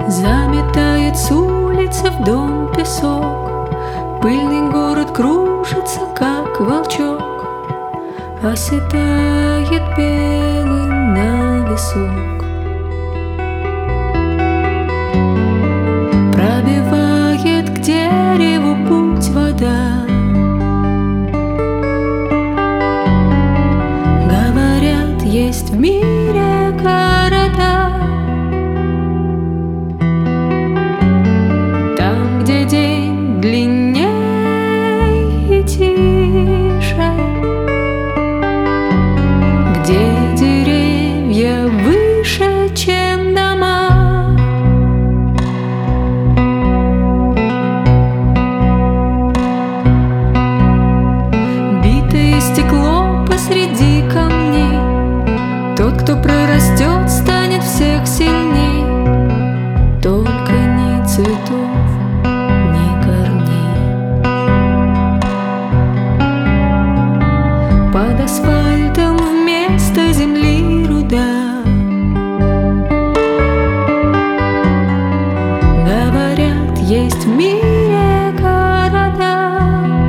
Заметает с улицы в дом песок, пыльный город кружится, как волчок, оседает белый на висок. Пробивает к дереву путь вода. Говорят, есть в мире города, там, где день длиннее и тише, где деревья выше, чем дома. Битое стекло посреди камней, тот, кто прорастет, станет всех сильней. Только ни цветов, ни корней. Под асфальтом вместо земли руда. Говорят, есть в мире города,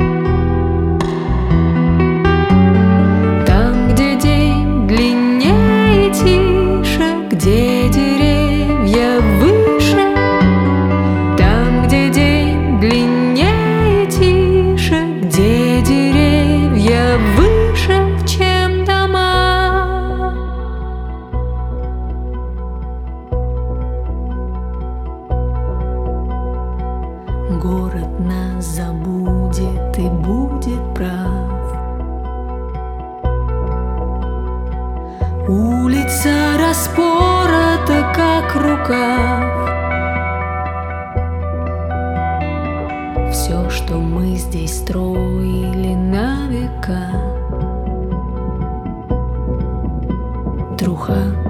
там, где день длиннее и тише, где деревья выше, там, где день длиннее и тише, где деревья выше, чем дома. Город нас забудет и будет прав. Улица распорота, как рукав. Все, что мы здесь строили на века, труха.